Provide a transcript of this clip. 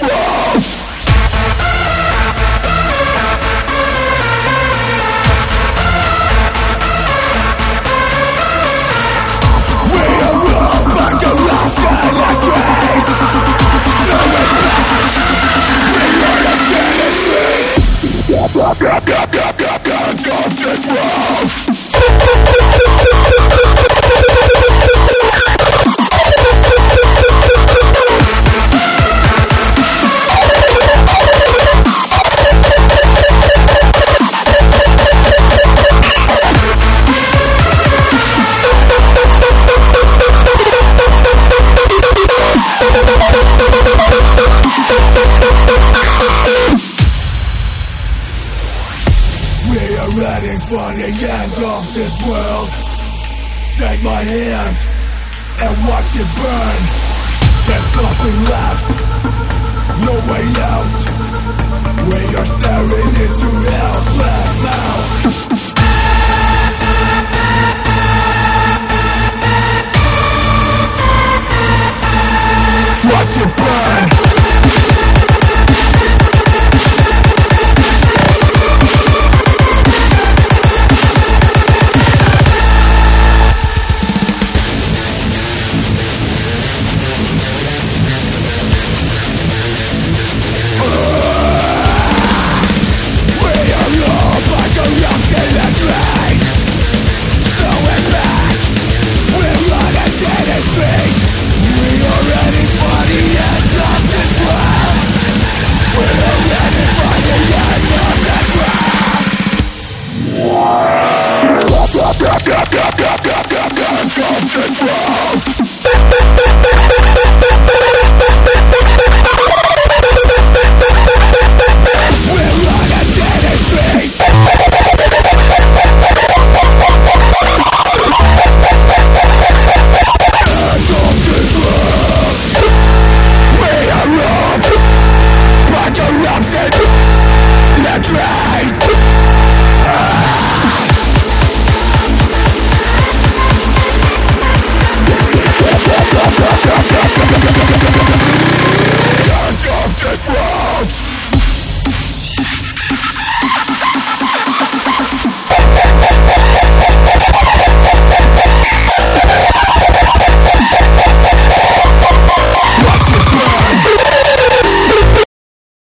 world. We are all but corruption and grace. Snowing back, we are the Genesis of this world. We are heading for the end of this world. Take my hand and watch it burn. There's nothing left, no way out. We are staring into hell's black mouth. Watch it burn. From this world.